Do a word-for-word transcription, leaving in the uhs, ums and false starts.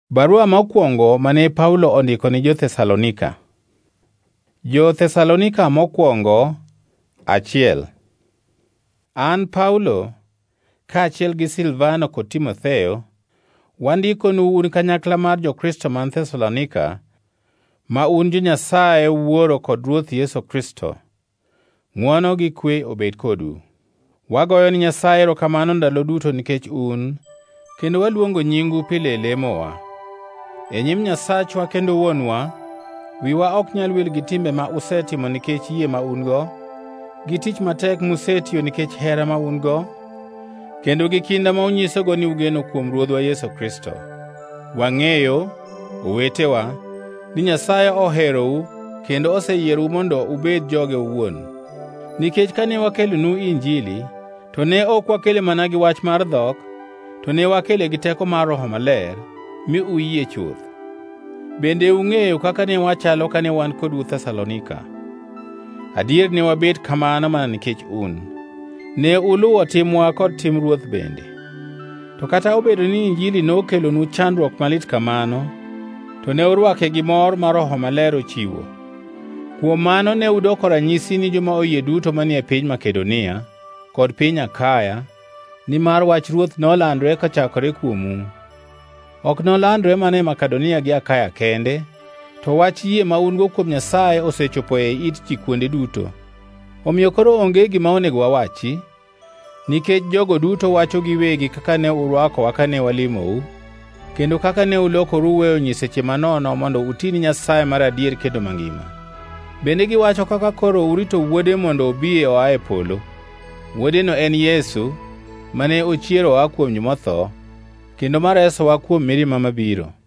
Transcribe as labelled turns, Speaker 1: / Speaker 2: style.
Speaker 1: Barua mokwongo mane Paulo ondiko ni jo-Thesalonika. Jo-Thesalonika mokwongo achiel. An Paulo, kaachiel gi Silvano kod Timotheo, wandikonu un kanyakla mar jokristo man Thesalonika, ma un jo-Nyasaye Wuoro kod Ruoth Yesu Kristo. Ng'wono gi kwe obed kodu. Wagoyo ni Nyasaye erokamano ndalo duto nikech un, kendo waluongo nyingu pile e lemowa. E nyim Nyasachwa kendo Wuonwa, wiwa ok nyal wil gi timbe ma usetimo nikech yie ma un-go, gi tich matek musetiyo nikech hera ma un-go, kendo gi kinda ma unyisogo ni ugeno kuom Ruodhwa Yesu Kristo. Wang'eyo, owetewa, ni Nyasaye oherou kendo oseyierou mondo ubed joge owuon. Nikech kane wakelonu Injili, to ne ok wakele mana gi wach mar dhok, to ne wakele gi teko mar Roho Maler, mi uyie chuth. Bende ung'eyo kaka ne wachalo kane wan kodu Thesalonika. Adier ne wabet kamano mana nikech un. Ne uluwo timwa kod tim Ruoth bende. To kata obedo ni Injili nokelonu chandruok malit kamano, to ne urwake gi mor ma Roho Maler ochiwo. Kuom mano ne udoko ranyisi ni joma oyie duto manie piny Makedonia kod piny Akaya, nimar wach Ruoth nolandore kochakore kuomu. Ok nolandore mana e Makedonia gi Akaya kende, to wach yie ma un-go kuom Nyasaye osechopo e it ji kuonde duto. Omiyo koro onge gima onego wawachi, nikech jogo duto wacho giwegi kaka ne urwakowa kane walimou, kendo kaka ne ulokoru weyo nyiseche manono mondo uti ni Nyasaye mar adier kendo mangima. Bende giwacho kaka koro urito Wuode mondo obi oa e polo. Wuodeno en Yesu, mane ochiero oa kuom joma otho, kendo ma resowa kuom mirima mabiro.